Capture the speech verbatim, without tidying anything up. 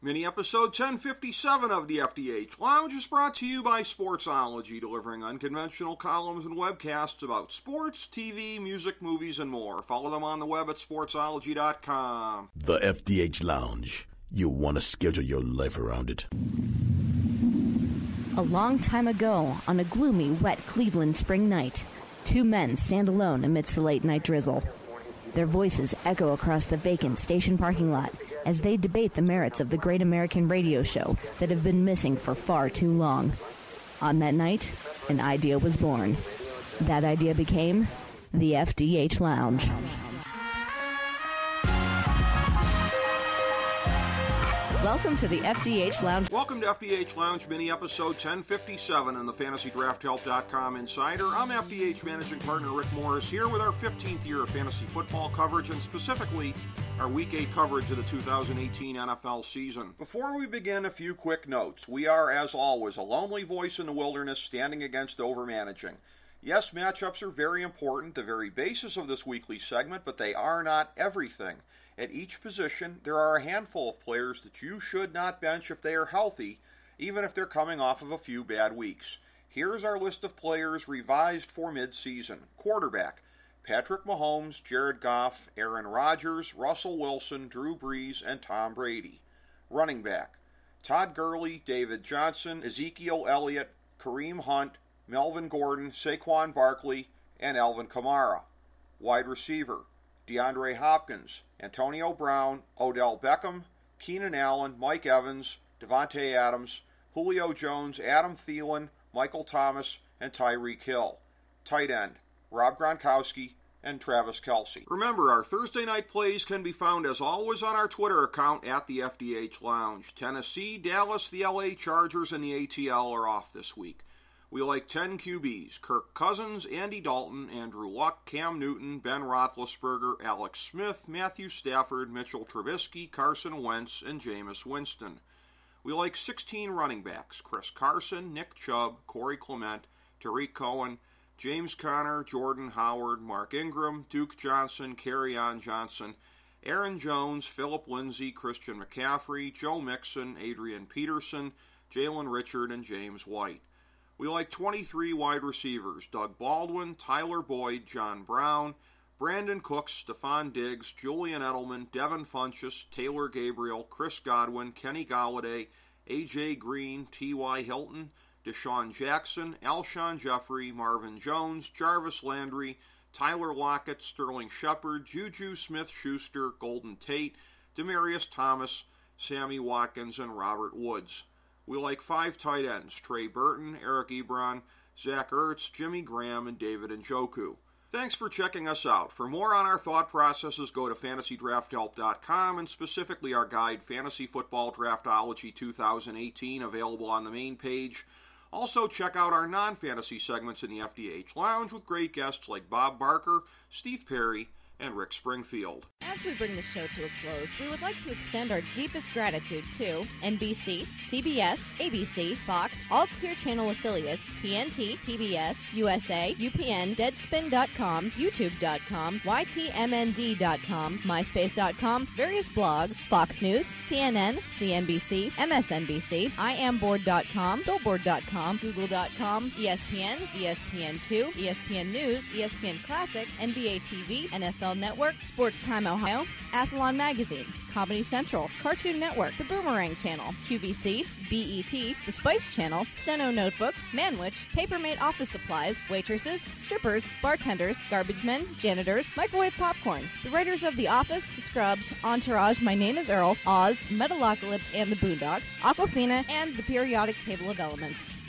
Mini episode ten fifty-seven of the F D H Lounge is brought to you by Sportsology, delivering unconventional columns and webcasts about sports, T V, music, movies, and more. Follow them on the web at sportsology dot com. The F D H Lounge. You'll want to schedule your life around it. A long time ago, on a gloomy, wet Cleveland spring night, two men stand alone amidst the late-night drizzle. Their voices echo across the vacant station parking lot as they debate the merits of the great American radio show that have been missing for far too long. On that night, an idea was born. That idea became the F D H Lounge. Welcome to the F D H Lounge. Welcome to F D H Lounge mini episode ten fifty-seven in the fantasy draft help dot com Insider. I'm F D H managing partner Rick Morris here with our fifteenth year of fantasy football coverage and specifically our week eight coverage of the two thousand eighteen N F L season. Before we begin, a few quick notes. We are, as always, a lonely voice in the wilderness standing against overmanaging. Yes, matchups are very important, the very basis of this weekly segment, but they are not everything. At each position, there are a handful of players that you should not bench if they are healthy, even if they're coming off of a few bad weeks. Here's our list of players revised for mid-season. Quarterback: Patrick Mahomes, Jared Goff, Aaron Rodgers, Russell Wilson, Drew Brees, and Tom Brady. Running back: Todd Gurley, David Johnson, Ezekiel Elliott, Kareem Hunt, Melvin Gordon, Saquon Barkley, and Alvin Kamara. Wide receiver: DeAndre Hopkins, Antonio Brown, Odell Beckham, Keenan Allen, Mike Evans, Devontae Adams, Julio Jones, Adam Thielen, Michael Thomas, and Tyreek Hill. Tight end: Rob Gronkowski and Travis Kelce. Remember, our Thursday night plays can be found as always on our Twitter account at the F D H Lounge. Tennessee, Dallas, the L A Chargers, and the A T L are off this week. We like ten Q Bs: Kirk Cousins, Andy Dalton, Andrew Luck, Cam Newton, Ben Roethlisberger, Alex Smith, Matthew Stafford, Mitchell Trubisky, Carson Wentz, and Jameis Winston. We like sixteen running backs: Chris Carson, Nick Chubb, Corey Clement, Tariq Cohen, James Conner, Jordan Howard, Mark Ingram, Duke Johnson, Kerryon Johnson, Aaron Jones, Philip Lindsay, Christian McCaffrey, Joe Mixon, Adrian Peterson, Jalen Richard, and James White. We like twenty-three wide receivers: Doug Baldwin, Tyler Boyd, John Brown, Brandon Cooks, Stephon Diggs, Julian Edelman, Devin Funchess, Taylor Gabriel, Chris Godwin, Kenny Golladay, A J Green, T Y Hilton, Deshaun Jackson, Alshon Jeffrey, Marvin Jones, Jarvis Landry, Tyler Lockett, Sterling Shepard, Juju Smith-Schuster, Golden Tate, Demaryius Thomas, Sammy Watkins, and Robert Woods. We like five tight ends: Trey Burton, Eric Ebron, Zach Ertz, Jimmy Graham, and David Njoku. Thanks for checking us out. For more on our thought processes, go to fantasy draft help dot com and specifically our guide, Fantasy Football Draftology two thousand eighteen, available on the main page. Also, check out our non-fantasy segments in the F D H Lounge with great guests like Bob Barker, Steve Perry, and Rick Springfield. As we bring the show to a close, we would like to extend our deepest gratitude to N B C, C B S, A B C, Fox, all Clear Channel affiliates, T N T, T B S, U S A, U P N, Deadspin dot com, YouTube dot com, Y T M N D dot com, MySpace dot com, various blogs, Fox News, C N N, C N B C, M S N B C, I am board dot com, Billboard dot com, Google dot com, E S P N, E S P N two, E S P N News, E S P N Classic, N B A T V, N F L Network, Sports Time Ohio, Athlon Magazine, Comedy Central, Cartoon Network, The Boomerang Channel, Q B C, B E T, The Spice Channel, Steno Notebooks, Manwich, Papermate Office Supplies, waitresses, strippers, bartenders, garbage men, janitors, microwave popcorn, the writers of The Office, Scrubs, Entourage, My Name is Earl, Oz, Metalocalypse and the Boondocks, Aquafina, and The Periodic Table of Elements.